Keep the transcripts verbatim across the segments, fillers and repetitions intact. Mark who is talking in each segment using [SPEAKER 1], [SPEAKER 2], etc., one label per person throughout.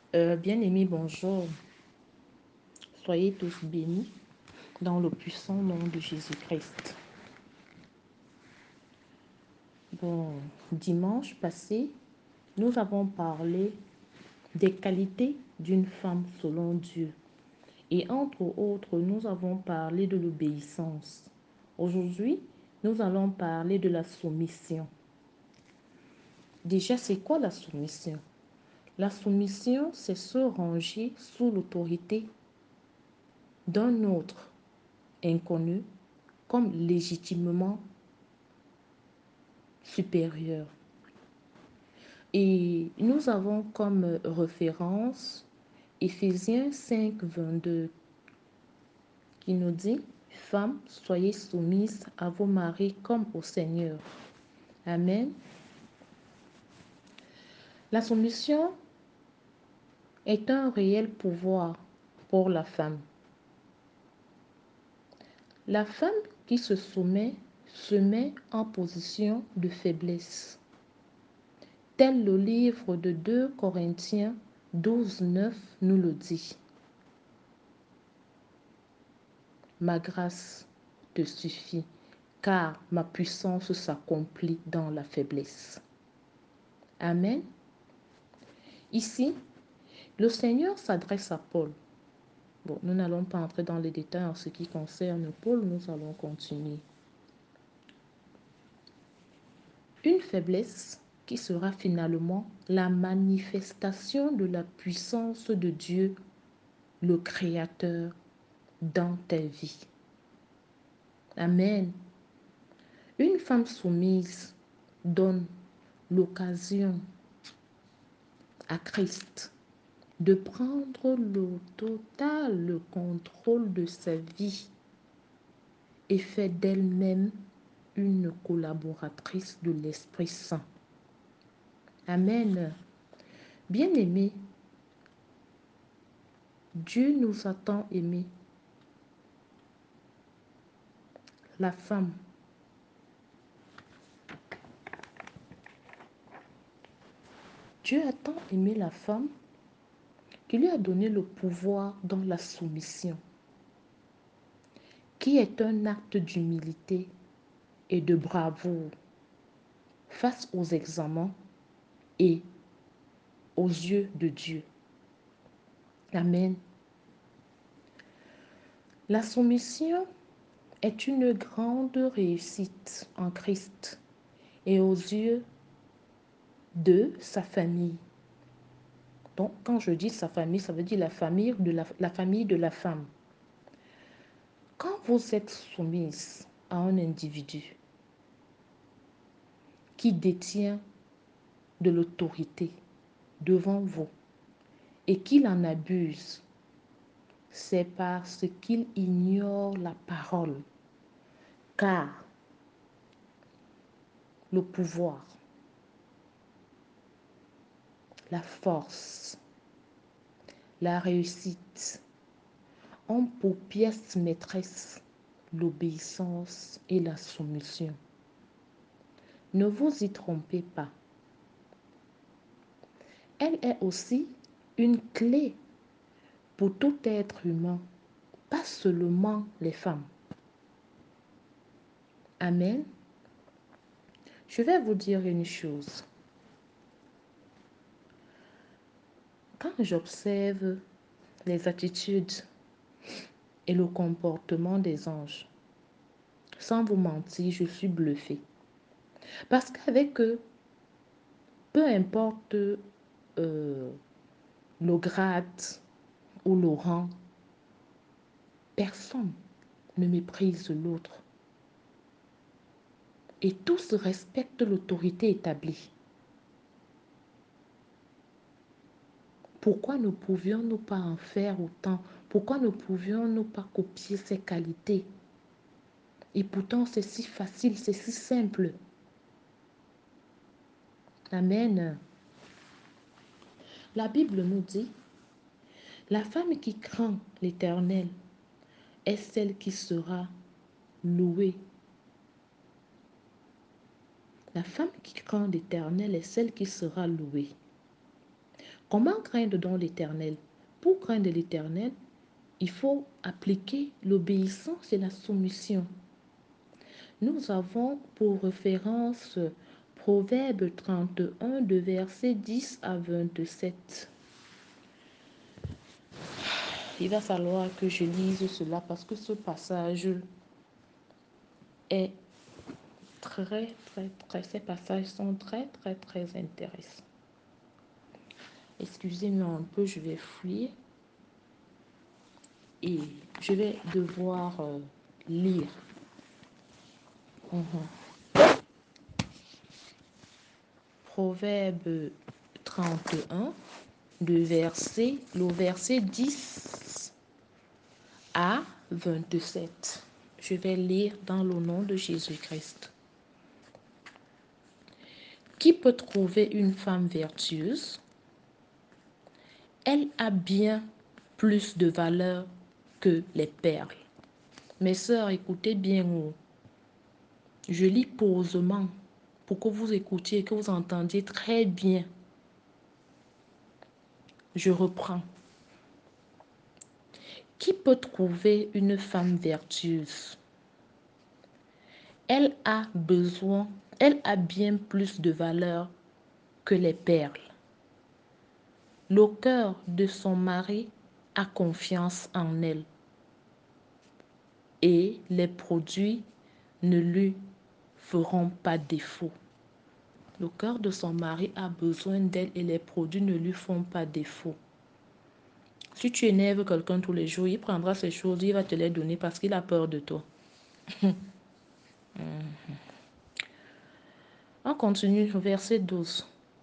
[SPEAKER 1] Euh, bien-aimés, bonjour. Soyez tous bénis dans le puissant nom de Jésus-Christ. Bon, dimanche passé, nous avons parlé des qualités d'une femme selon Dieu. Et entre autres, nous avons parlé de l'obéissance. Aujourd'hui, nous allons parler de la soumission. Déjà, c'est quoi la soumission? La soumission, c'est se ranger sous l'autorité d'un autre inconnu comme légitimement supérieur. Et nous avons comme référence Éphésiens cinq, vingt-deux qui nous dit: Femmes, soyez soumises à vos maris comme au Seigneur. Amen. La soumission est un réel pouvoir pour la femme. La femme qui se soumet se met en position de faiblesse. Tel le livre de deux Corinthiens douze, neuf nous le dit. Ma grâce te suffit, car ma puissance s'accomplit dans la faiblesse. Amen. Ici, le Seigneur s'adresse à Paul. Bon, nous n'allons pas entrer dans les détails en ce qui concerne Paul, nous allons continuer. Une faiblesse qui sera finalement la manifestation de la puissance de Dieu, le Créateur, dans ta vie. Amen. Une femme soumise donne l'occasion à Christ de prendre le total le contrôle de sa vie et fait d'elle-même une collaboratrice de l'Esprit Saint. Amen. Bien-aimés, Dieu nous a tant aimés. La femme, Dieu a tant aimé la femme qu'il lui a donné le pouvoir dans la soumission, qui est un acte d'humilité et de bravoure face aux examens et aux yeux de Dieu. Amen. La soumission est une grande réussite en Christ et aux yeux de sa famille. Donc, quand je dis sa famille, ça veut dire la famille de la, la famille de la femme. Quand vous êtes soumise à un individu qui détient de l'autorité devant vous et qu'il en abuse, c'est parce qu'il ignore la parole, car le pouvoir, la force, la réussite ont pour pièce maîtresse l'obéissance et la soumission. Ne vous y trompez pas. Elle est aussi une clé pour tout être humain, pas seulement les femmes. Amen. Je vais vous dire une chose. Quand j'observe les attitudes et le comportement des anges, sans vous mentir, je suis bluffée. Parce qu'avec eux, peu importe euh, le grade ou le rang, personne ne méprise l'autre. Et tous respectent l'autorité établie. Pourquoi ne pouvions-nous pas en faire autant? Pourquoi ne pouvions-nous pas copier ces qualités? Et pourtant, c'est si facile, c'est si simple. Amen. La Bible nous dit, la femme qui craint l'Éternel est celle qui sera louée. La femme qui craint l'Éternel est celle qui sera louée. Comment craindre donc l'Éternel? Pour craindre l'Éternel, il faut appliquer l'obéissance et la soumission. Nous avons pour référence Proverbe trente et un, de versets dix à vingt-sept. Il va falloir que je lise cela parce que ce passage est très, très, très, ces passages sont très, très, très intéressants. Excusez-moi un peu, je vais fouiller et je vais devoir euh, lire. Mhm. Proverbe trente et un, de verset, le verset dix à vingt-sept. Je vais lire dans le nom de Jésus-Christ. Qui peut trouver une femme vertueuse? Elle a bien plus de valeur que les perles. Mes sœurs, écoutez bien. Je lis posément pour que vous écoutiez et que vous entendiez très bien. Je reprends. Qui peut trouver une femme vertueuse? Elle a besoin, elle a bien plus de valeur que les perles. Le cœur de son mari a confiance en elle et les produits ne lui feront pas défaut. Le cœur de son mari a besoin d'elle et les produits ne lui font pas défaut. Si tu énerves quelqu'un tous les jours, il prendra ces choses, il va te les donner parce qu'il a peur de toi. On continue au verset douze.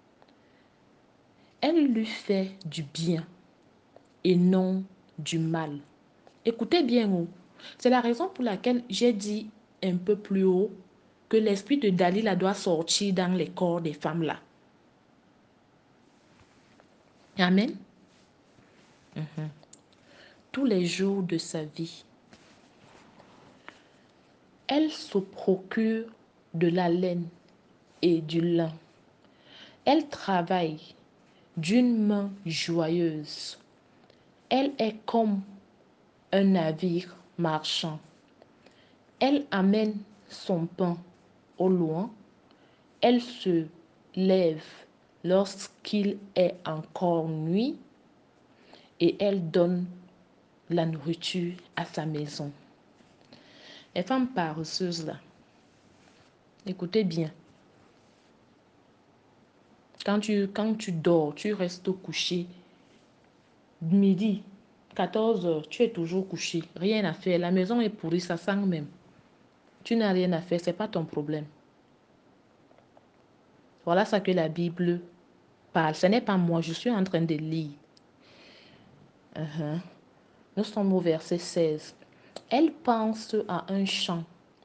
[SPEAKER 1] Elle lui fait du bien et non du mal. Écoutez bien, oh. C'est la raison pour laquelle j'ai dit un peu plus haut que l'esprit de Dalila doit sortir dans les corps des femmes là. Amen. Mhm. Tous les jours de sa vie, elle se procure de la laine et du lin. Elle travaille d'une main joyeuse. Elle est comme un navire marchand. Elle amène son pain au loin. Elle se lève lorsqu'il est encore nuit et elle donne la nourriture à sa maison. Les femmes paresseuses là, écoutez bien. Quand tu, quand tu dors, tu restes couché. Midi, quatorze heures, tu es toujours couché. Rien à faire. La maison est pourrie, ça sent même. Tu n'as rien à faire, ce n'est pas ton problème. Voilà ce que la Bible parle. Ce n'est pas moi, je suis en train de lire. Uh-huh. Nous sommes au verset seize. Elle pense à un champ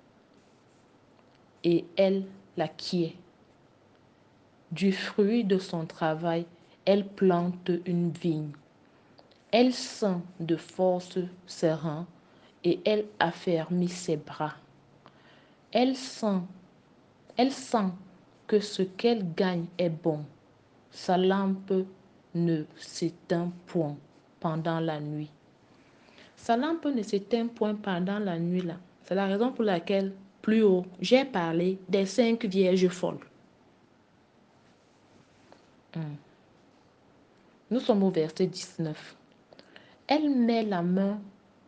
[SPEAKER 1] et elle l'acquiert. Du fruit de son travail, elle plante une vigne. Elle sent de force ses reins et elle affermit ses bras. Elle sent, elle sent que ce qu'elle gagne est bon. Sa lampe ne s'éteint point pendant la nuit. Sa lampe ne s'éteint point pendant la nuit là. C'est la raison pour laquelle, plus haut, j'ai parlé des cinq vierges folles. Hmm. Nous sommes au verset dix-neuf. Elle met la main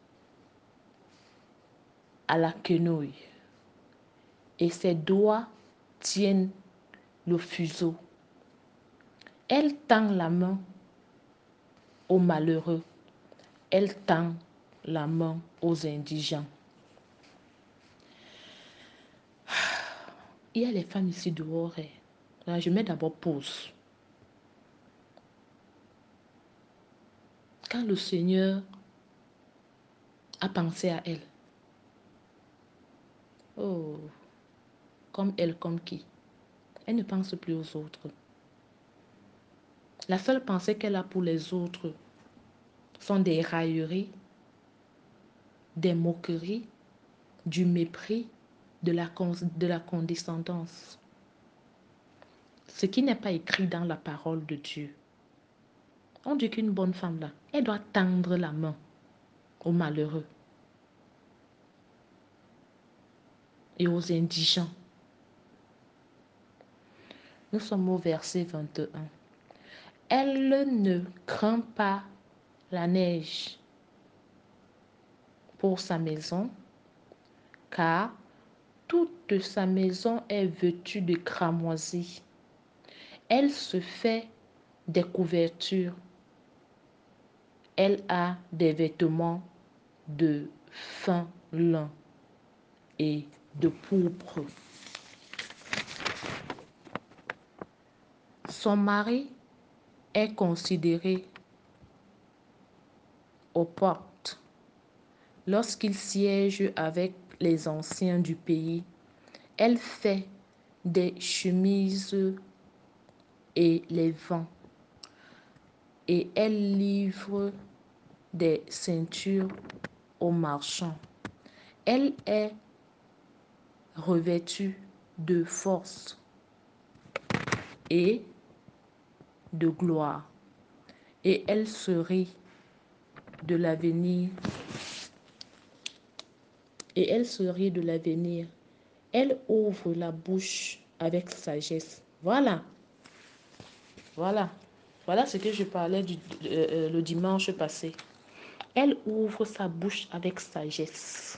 [SPEAKER 1] à la quenouille et ses doigts tiennent le fuseau. Elle tend la main aux malheureux. Elle tend la main aux indigents. Il y a les femmes ici dehors. Là, je mets d'abord pause. Quand le Seigneur a pensé à elle, oh, comme elle, comme qui? Elle ne pense plus aux autres. La seule pensée qu'elle a pour les autres sont des railleries, des moqueries, du mépris, de la, de la condescendance. Ce qui n'est pas écrit dans la parole de Dieu. On dit qu'une bonne femme, là, elle doit tendre la main aux malheureux et aux indigents. Nous sommes au verset vingt et un. Elle ne craint pas la neige pour sa maison, car toute sa maison est vêtue de cramoisis. Elle se fait des couvertures. Elle a des vêtements de fin lin et de pourpre. Son mari est considéré aux portes. Lorsqu'il siège avec les anciens du pays, elle fait des chemises et les vend. Et elle livre des ceintures aux marchands. Elle est revêtue de force et de gloire. Et elle se rit de l'avenir. Et elle se rit de l'avenir. Elle ouvre la bouche avec sagesse. Voilà. Voilà. Voilà ce que je parlais du, euh, euh, le dimanche passé. Elle ouvre sa bouche avec sagesse.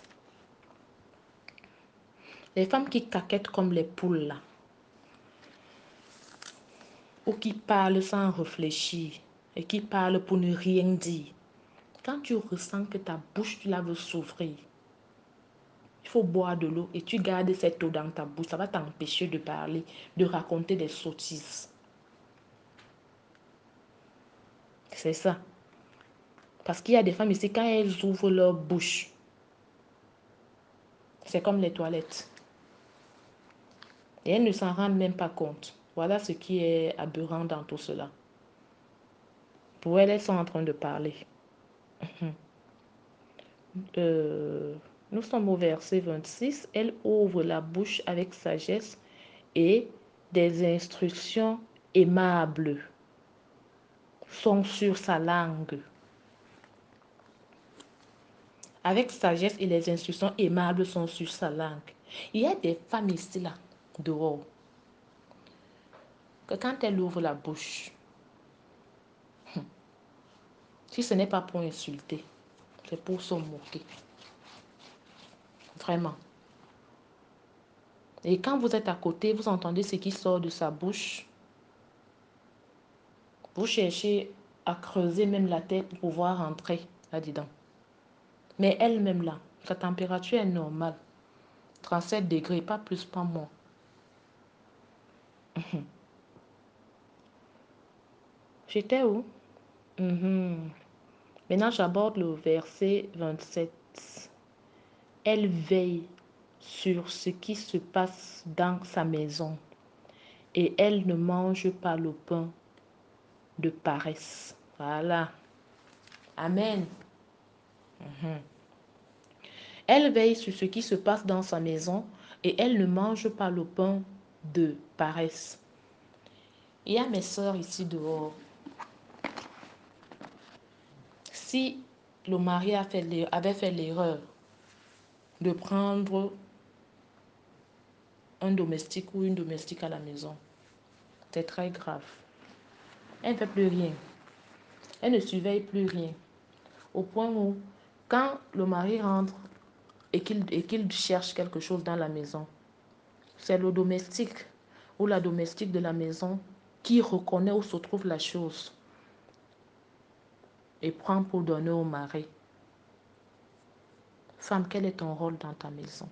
[SPEAKER 1] Les femmes qui caquettent comme les poules là, ou qui parlent sans réfléchir et qui parlent pour ne rien dire. Quand tu ressens que ta bouche, tu la veux s'ouvrir, il faut boire de l'eau et tu gardes cette eau dans ta bouche. Ça va t'empêcher de parler, de raconter des sottises. C'est ça. Parce qu'il y a des femmes ici, quand elles ouvrent leur bouche, c'est comme les toilettes. Et elles ne s'en rendent même pas compte. Voilà ce qui est aberrant dans tout cela. Pour elles, elles sont en train de parler. Euh, nous sommes au verset vingt-six. Elle ouvre la bouche avec sagesse et des instructions aimables sont sur sa langue. Avec sagesse et les instructions aimables sont sur sa langue. Il y a des femmes ici, là, dehors, que quand elle ouvre la bouche, si ce n'est pas pour insulter, c'est pour se moquer. Vraiment. Et quand vous êtes à côté, vous entendez ce qui sort de sa bouche. Vous cherchez à creuser même la tête pour pouvoir rentrer là-dedans. Mais elle-même là, sa température est normale. trente-sept degrés, pas plus, pas moins. J'étais où? Mm-hmm. Maintenant, j'aborde le verset vingt-sept. Elle veille sur ce qui se passe dans sa maison et elle ne mange pas le pain de paresse. Voilà. Amen. Mm-hmm. Elle veille sur ce qui se passe dans sa maison et elle ne mange pas le pain de paresse. Il y a mes soeurs ici dehors. Si le mari a fait avait fait l'erreur de prendre un domestique ou une domestique à la maison, c'est très grave. Elle ne fait plus rien. Elle ne surveille plus rien. Au point où, quand le mari rentre et qu'il et qu'il cherche quelque chose dans la maison, c'est le domestique ou la domestique de la maison qui reconnaît où se trouve la chose et prend pour donner au mari. Femme, quel est ton rôle dans ta maison?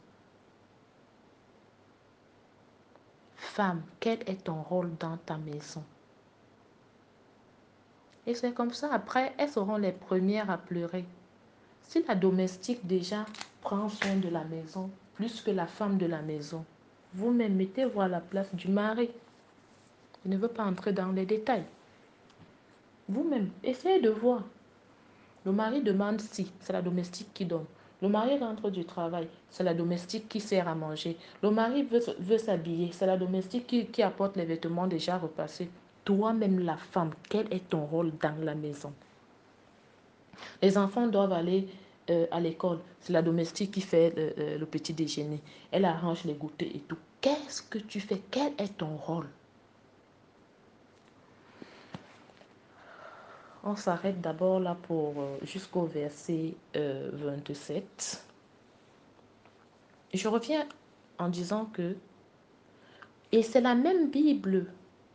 [SPEAKER 1] Femme, quel est ton rôle dans ta maison? Et c'est comme ça, après, elles seront les premières à pleurer. Si la domestique déjà prend soin de la maison, plus que la femme de la maison, vous-même mettez-vous à la place du mari. Je ne veux pas entrer dans les détails. Vous-même, essayez de voir. Le mari demande si, c'est la domestique qui donne. Le mari rentre du travail, c'est la domestique qui sert à manger. Le mari veut, veut s'habiller, c'est la domestique qui, qui apporte les vêtements déjà repassés. Toi-même, la femme, quel est ton rôle dans la maison? Les enfants doivent aller euh, à l'école. C'est la domestique qui fait le, le, le petit déjeuner. Elle arrange les goûters et tout. Qu'est-ce que tu fais? Quel est ton rôle? On s'arrête d'abord là pour euh, jusqu'au verset euh, vingt-sept. Je reviens en disant que, et c'est la même Bible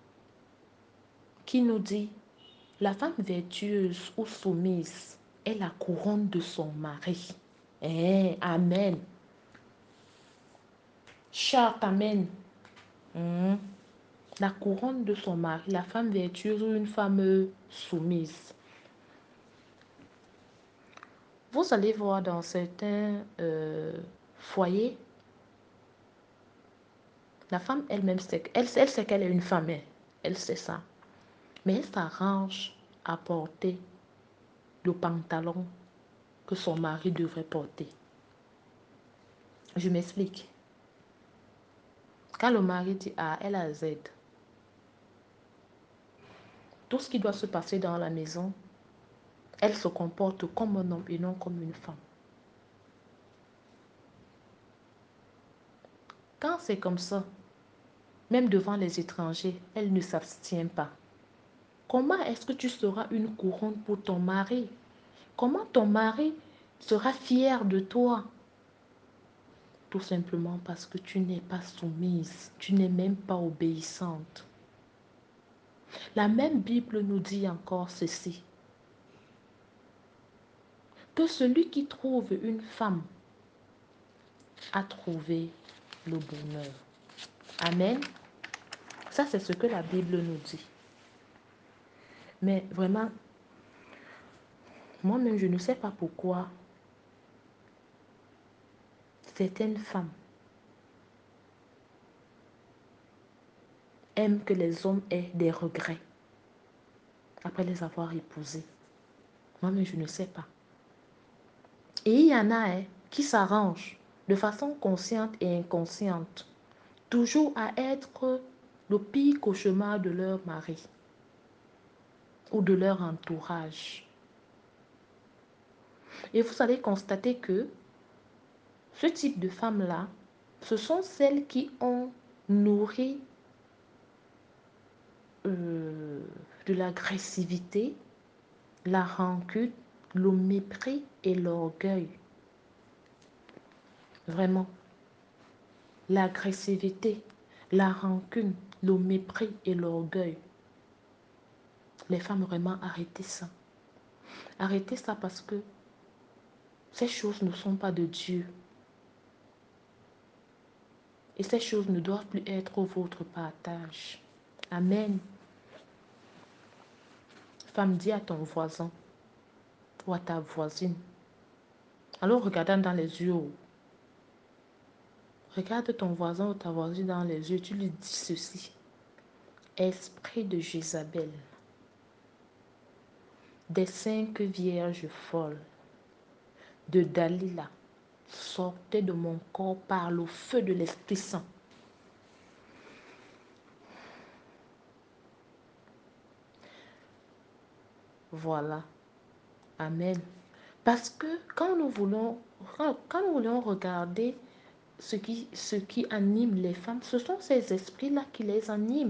[SPEAKER 1] qui nous dit, la femme vertueuse ou soumise est la couronne de son mari. Eh, amen. Charte, amen. Hmm. La couronne de son mari, la femme vertueuse ou une femme soumise. Vous allez voir dans certains euh, foyers, la femme elle-même sait, elle, elle sait qu'elle est une femme, elle, elle sait ça. Mais elle s'arrange à porter le pantalon que son mari devrait porter. Je m'explique. Quand le mari dit A, elle a Z. Tout ce qui doit se passer dans la maison, elle se comporte comme un homme et non comme une femme. Quand c'est comme ça, même devant les étrangers, elle ne s'abstient pas. Comment est-ce que tu seras une couronne pour ton mari? Comment ton mari sera fier de toi? Tout simplement parce que tu n'es pas soumise, tu n'es même pas obéissante. La même Bible nous dit encore ceci, que celui qui trouve une femme a trouvé le bonheur. Amen. Ça, c'est ce que la Bible nous dit. Mais vraiment, moi-même, je ne sais pas pourquoi certaines femmes aiment que les hommes aient des regrets après les avoir épousés. Moi-même, je ne sais pas. Et il y en a hein, qui s'arrangent de façon consciente et inconsciente, toujours à être le pire cauchemar de leur mari ou de leur entourage. Et vous allez constater que ce type de femmes-là, ce sont celles qui ont nourri euh, de l'agressivité, la rancune, le mépris et l'orgueil. Vraiment. L'agressivité, la rancune, le mépris et l'orgueil. Les femmes, vraiment, arrêtez ça. Arrêtez ça parce que ces choses ne sont pas de Dieu. Et ces choses ne doivent plus être votre partage. Amen. Femme, dis à ton voisin ou à ta voisine. Alors, regardant dans les yeux, regarde ton voisin ou ta voisine dans les yeux, tu lui dis ceci. Esprit de Jézabel, des cinq vierges folles, de Dalila, sortez de mon corps par le feu de l'Esprit Saint. Voilà. Amen. Parce que quand nous voulons, quand, quand nous voulons regarder ce qui, ce qui anime les femmes, ce sont ces esprits-là qui les animent.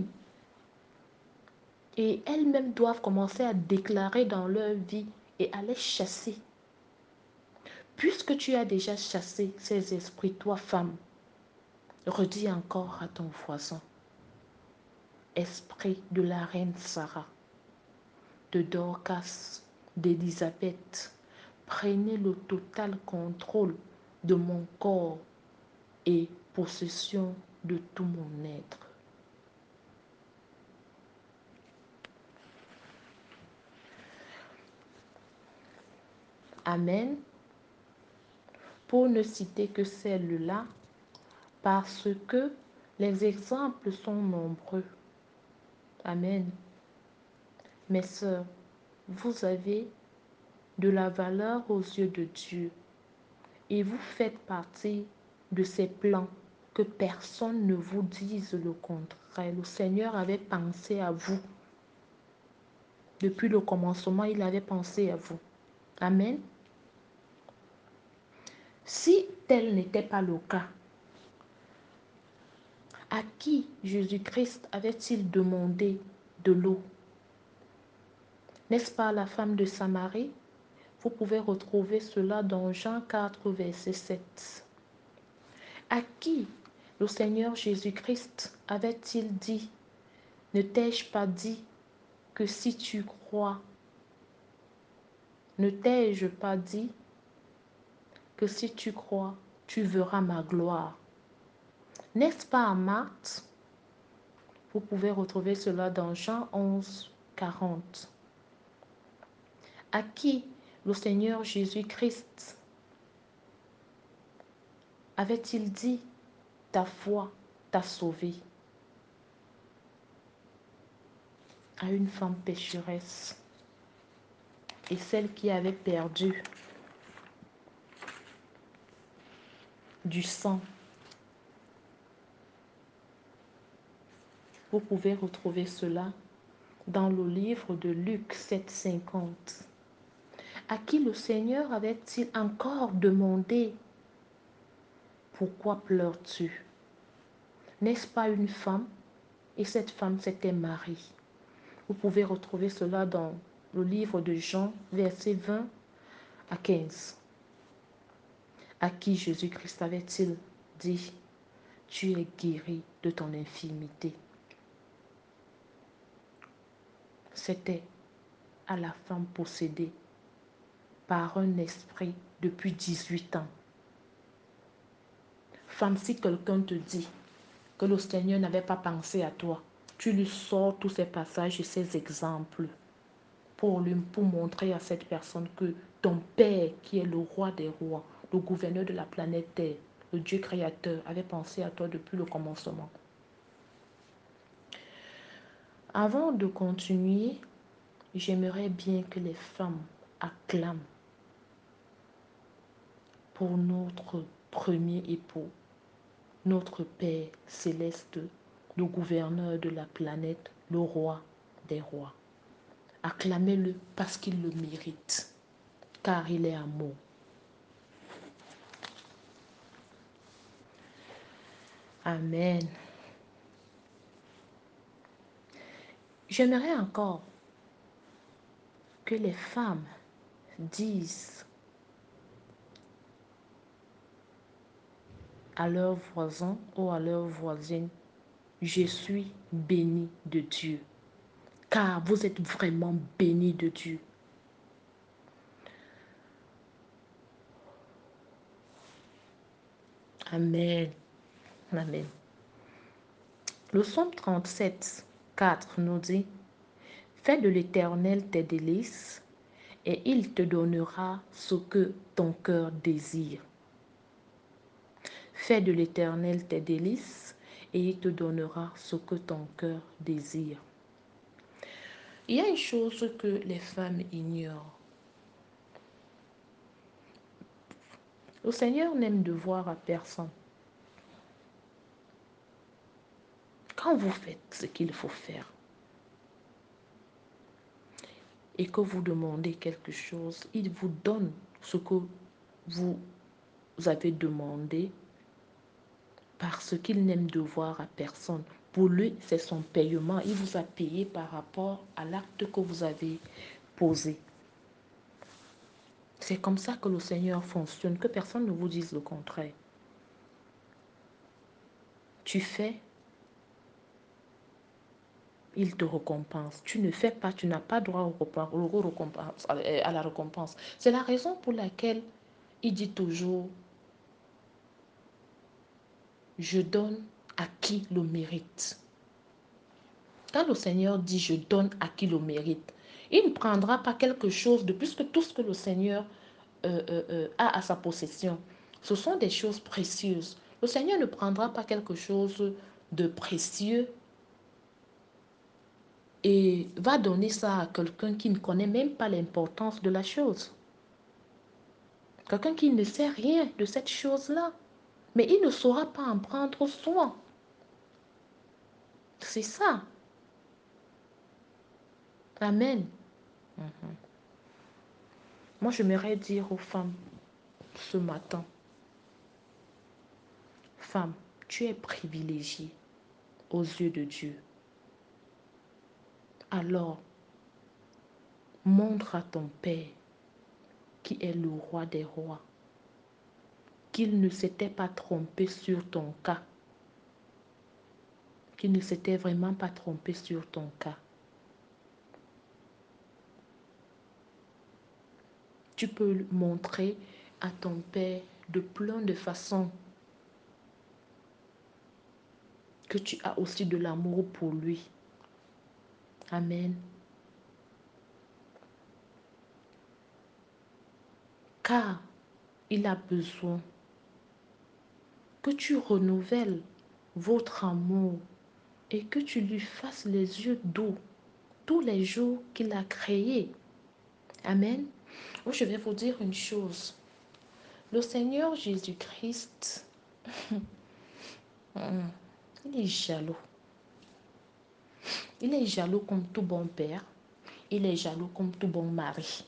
[SPEAKER 1] Et elles-mêmes doivent commencer à déclarer dans leur vie et à les chasser. Puisque tu as déjà chassé ces esprits, toi femme, redis encore à ton voisin, esprit de la reine Sarah, de Dorcas, d'Élisabeth, prenez le total contrôle de mon corps et possession de tout mon être. Amen. Pour ne citer que celle-là, parce que les exemples sont nombreux. Amen. Mes sœurs, vous avez de la valeur aux yeux de Dieu et vous faites partie de ses plans, que personne ne vous dise le contraire. Le Seigneur avait pensé à vous. Depuis le commencement, il avait pensé à vous. Amen. Si tel n'était pas le cas, à qui Jésus-Christ avait-il demandé de l'eau? N'est-ce pas la femme de Samarie? Vous pouvez retrouver cela dans Jean quatre, verset sept. À qui le Seigneur Jésus-Christ avait-il dit, ne t'ai-je pas dit que si tu crois, ne t'ai-je pas dit que si tu crois, tu verras ma gloire? N'est-ce pas à Marthe? Vous pouvez retrouver cela dans Jean onze, quarante. À qui le Seigneur Jésus-Christ avait-il dit, ta foi t'a sauvé? À une femme pécheresse et celle qui avait perdu du sang. Vous pouvez retrouver cela dans le livre de Luc sept, cinquante. À qui le Seigneur avait-il encore demandé, pourquoi pleures-tu? N'est-ce pas une femme? Et cette femme, c'était Marie. Vous pouvez retrouver cela dans le livre de Jean, versets vingt à quinze. À qui Jésus-Christ avait-il dit, tu es guéri de ton infirmité? C'était à la femme possédée par un esprit depuis dix-huit ans. Femme, si quelqu'un te dit que le Seigneur n'avait pas pensé à toi, tu lui sors tous ces passages et ces exemples pour, lui, pour montrer à cette personne que ton Père, qui est le roi des rois, le gouverneur de la planète Terre, le Dieu créateur, avait pensé à toi depuis le commencement. Avant de continuer, j'aimerais bien que les femmes acclament pour notre premier époux, notre Père céleste, le gouverneur de la planète, le roi des rois. Acclamez-le parce qu'il le mérite, car il est amour. Amen. J'aimerais encore que les femmes disent à leurs voisins ou à leurs voisines, je suis bénie de Dieu, car vous êtes vraiment bénie de Dieu. Amen. Amen. Le psaume trente-sept, quatre nous dit, fais de l'Éternel tes délices et il te donnera ce que ton cœur désire. Fais de l'Éternel tes délices et il te donnera ce que ton cœur désire. Il y a une chose que les femmes ignorent. Le Seigneur n'aime devoir à personne. Quand vous faites ce qu'il faut faire et que vous demandez quelque chose, il vous donne ce que vous avez demandé parce qu'il n'aime devoir à personne. Pour lui, c'est son paiement. Il vous a payé par rapport à l'acte que vous avez posé. C'est comme ça que le Seigneur fonctionne, que personne ne vous dise le contraire. Tu fais, il te récompense. Tu ne fais pas, tu n'as pas droit au récompense, à la récompense. C'est la raison pour laquelle il dit toujours, je donne à qui le mérite. Quand le Seigneur dit, je donne à qui le mérite, il ne prendra pas quelque chose de plus que tout ce que le Seigneur euh, euh, euh, a à sa possession. Ce sont des choses précieuses. Le Seigneur ne prendra pas quelque chose de précieux et va donner ça à quelqu'un qui ne connaît même pas l'importance de la chose. Quelqu'un qui ne sait rien de cette chose-là. Mais il ne saura pas en prendre soin. C'est ça. Amen. Mhm. Moi, j'aimerais dire aux femmes ce matin, femme, tu es privilégiée aux yeux de Dieu. Alors, montre à ton Père, qui est le roi des rois, qu'il ne s'était pas trompé sur ton cas, qu'il ne s'était vraiment pas trompé sur ton cas. Tu peux montrer à ton Père de plein de façons que tu as aussi de l'amour pour lui. Amen. Car il a besoin que tu renouvelles votre amour et que tu lui fasses les yeux doux tous les jours qu'il a créés. Amen. Moi, je vais vous dire une chose. Le Seigneur Jésus-Christ, il est jaloux. Il est jaloux comme tout bon père. Il est jaloux comme tout bon mari.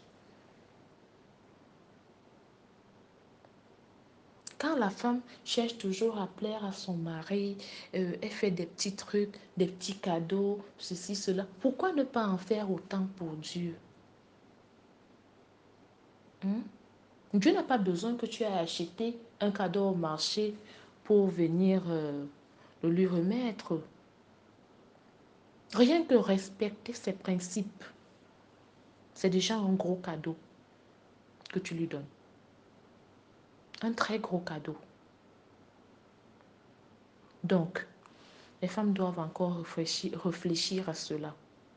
[SPEAKER 1] Quand la femme cherche toujours à plaire à son mari, euh, elle fait des petits trucs, des petits cadeaux, ceci, cela. Pourquoi ne pas en faire autant pour Dieu? Hein? Dieu n'a pas besoin que tu aies acheté un cadeau au marché pour venir euh, le lui remettre. Rien que respecter ses principes, c'est déjà un gros cadeau que tu lui donnes. Un très gros cadeau. Donc, les femmes doivent encore réfléchir, réfléchir à cela.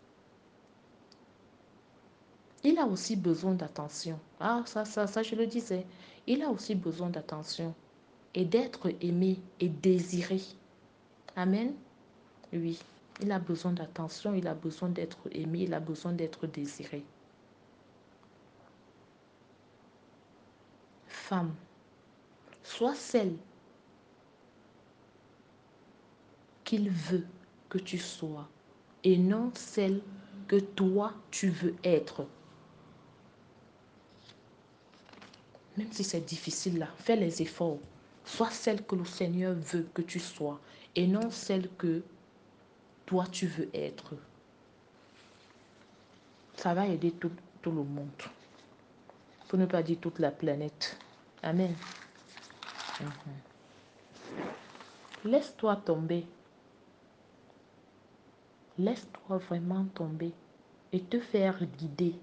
[SPEAKER 1] Il a aussi besoin d'attention. Ah, ça, ça, ça, je le disais. Il a aussi besoin d'attention et d'être aimé et désiré. Amen. Oui, il a besoin d'attention, il a besoin d'être aimé, il a besoin d'être désiré. Femme, sois celle qu'il veut que tu sois et non celle que toi tu veux être. Même si c'est difficile là, fais les efforts. Sois celle que le Seigneur veut que tu sois et non celle que toi tu veux être. Ça va aider tout, tout le monde. Pour ne pas dire toute la planète. Amen. Mm-hmm. Laisse-toi tomber. Laisse-toi vraiment tomber et te faire guider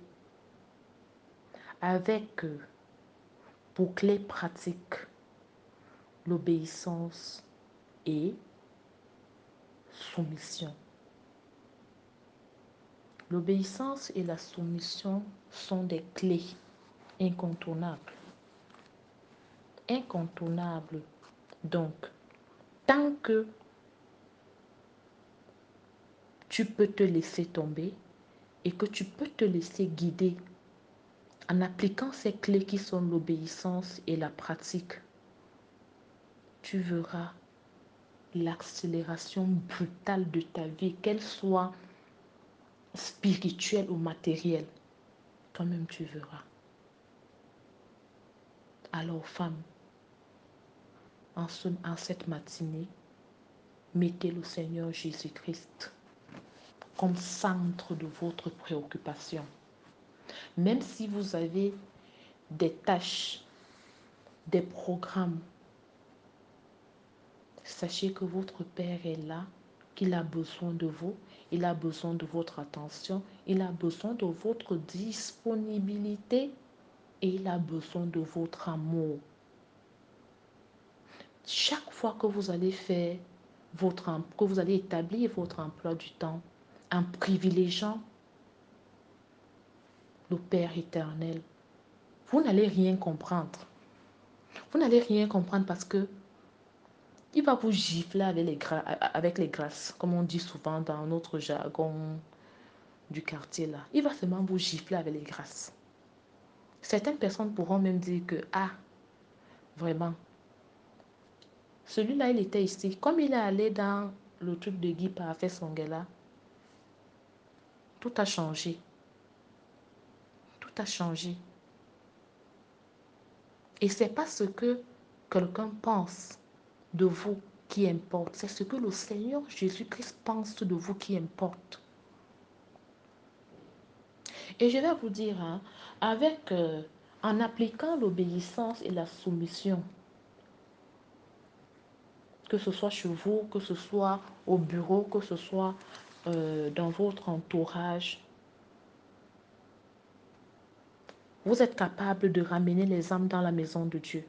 [SPEAKER 1] avec euh, pour clé pratique l'obéissance et soumission. L'obéissance et la soumission sont des clés incontournables. Incontournables. Donc, tant que tu peux te laisser tomber et que tu peux te laisser guider en appliquant ces clés qui sont l'obéissance et la pratique, tu verras l'accélération brutale de ta vie, qu'elle soit spirituelle ou matérielle. Toi-même, tu verras. Alors, femme, en, ce, en cette matinée, mettez le Seigneur Jésus-Christ comme centre de votre préoccupation. Même si vous avez des tâches, des programmes, sachez que votre Père est là, qu'il a besoin de vous, il a besoin de votre attention, il a besoin de votre disponibilité et il a besoin de votre amour. Chaque fois que vous allez faire votre, que vous allez établir votre emploi du temps en privilégiant le Père éternel, vous n'allez rien comprendre. Vous n'allez rien comprendre parce que il va vous gifler avec les, gra avec les grâces, comme on dit souvent dans notre jargon du quartier là. Il va seulement vous gifler avec les grâces. Certaines personnes pourront même dire que, ah, vraiment, celui-là, il était ici. Comme il est allé dans le truc de Guy Parfait Songuela, tout a changé. a changé. Et ce n'est pas ce que quelqu'un pense de vous qui importe. C'est ce que le Seigneur Jésus-Christ pense de vous qui importe. Et je vais vous dire, hein, avec, euh, en appliquant l'obéissance et la soumission, que ce soit chez vous, que ce soit au bureau, que ce soit euh, dans votre entourage, vous êtes capable de ramener les âmes dans la maison de Dieu.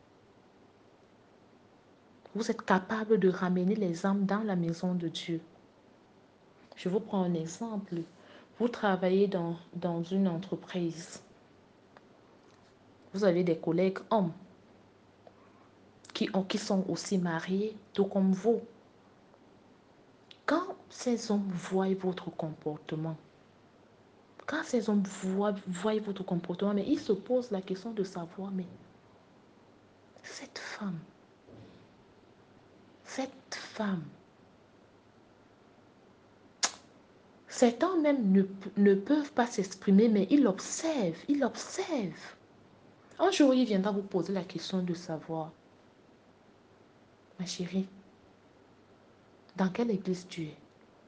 [SPEAKER 1] Vous êtes capable de ramener les âmes dans la maison de Dieu. Je vous prends un exemple. Vous travaillez dans, dans une entreprise. Vous avez des collègues hommes qui, ont, qui sont aussi mariés, tout comme vous. Quand ces hommes voient votre comportement, quand ces hommes voient, voient votre comportement, mais ils se posent la question de savoir, mais cette femme, cette femme, certains même ne, ne peuvent pas s'exprimer, mais ils observent, ils observent. Un jour, il viendra vous poser la question de savoir, ma chérie, dans quelle église tu es?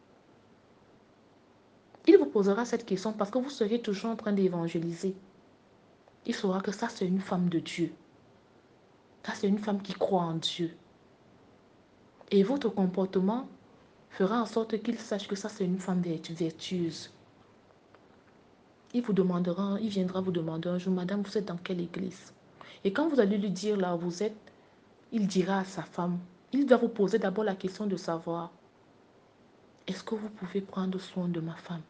[SPEAKER 1] Il vous posera cette question parce que vous serez toujours en train d'évangéliser. Il saura que ça, c'est une femme de Dieu. Ça, c'est une femme qui croit en Dieu. Et votre comportement fera en sorte qu'il sache que ça, c'est une femme vertueuse. Il vous demandera, il viendra vous demander un jour, madame, vous êtes dans quelle église? Et quand vous allez lui dire là où vous êtes, il dira à sa femme, il va vous poser d'abord la question de savoir, est-ce que vous pouvez prendre soin de ma femme?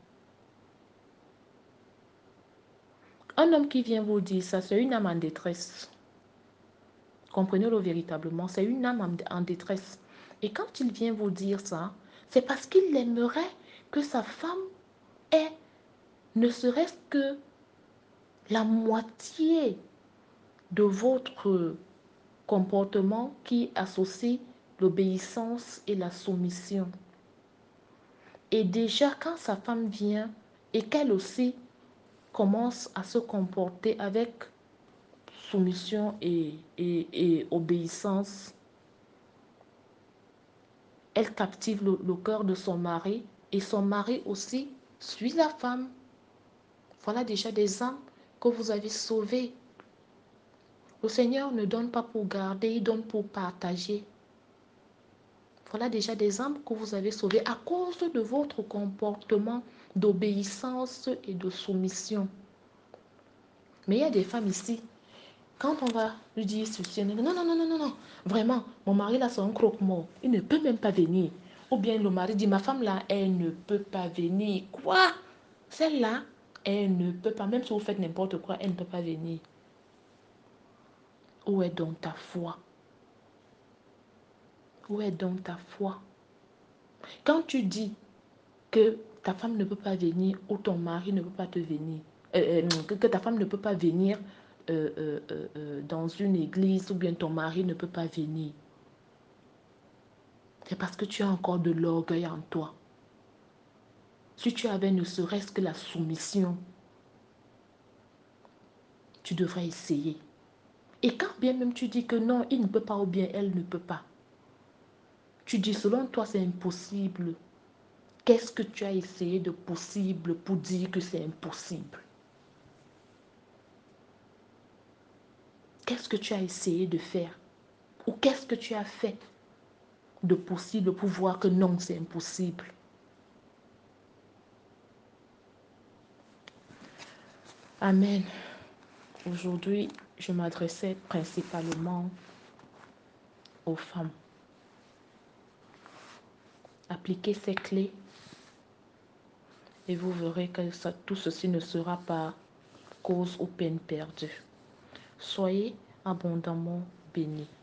[SPEAKER 1] Un homme qui vient vous dire ça, c'est une âme en détresse. Comprenez-le véritablement, c'est une âme en détresse. Et quand il vient vous dire ça, c'est parce qu'il aimerait que sa femme ait ne serait-ce que la moitié de votre comportement qui associe l'obéissance et la soumission. Et déjà, quand sa femme vient et qu'elle aussi commence à se comporter avec soumission et, et, et obéissance, elle captive le, le cœur de son mari et son mari aussi suit la femme. Voilà déjà des âmes que vous avez sauvées. Le Seigneur ne donne pas pour garder, il donne pour partager. Voilà déjà des âmes que vous avez sauvées à cause de votre comportement d'obéissance et de soumission. Mais il y a des femmes ici, quand on va lui dire ceci, non, non, non, non, non, non, vraiment, mon mari là, c'est un croque-mort, il ne peut même pas venir. Ou bien le mari dit, ma femme là, elle ne peut pas venir. Quoi? Celle-là, elle ne peut pas, même si vous faites n'importe quoi, elle ne peut pas venir. Où est donc ta foi? Où est donc ta foi? Quand tu dis que ta femme ne peut pas venir ou ton mari ne peut pas te venir, euh, euh, que, que ta femme ne peut pas venir euh, euh, euh, euh, dans une église ou bien ton mari ne peut pas venir, c'est parce que tu as encore de l'orgueil en toi. Si tu avais ne serait-ce que la soumission, tu devrais essayer. Et quand bien même tu dis que non, il ne peut pas ou bien elle ne peut pas, tu dis selon toi c'est impossible. Qu'est-ce que tu as essayé de possible pour dire que c'est impossible? Qu'est-ce que tu as essayé de faire? Ou qu'est-ce que tu as fait de possible pour voir que non, c'est impossible? Amen. Aujourd'hui, je m'adressais principalement aux femmes. Appliquez ces clés et vous verrez que ça, tout ceci ne sera pas cause ou peine perdue. Soyez abondamment bénis.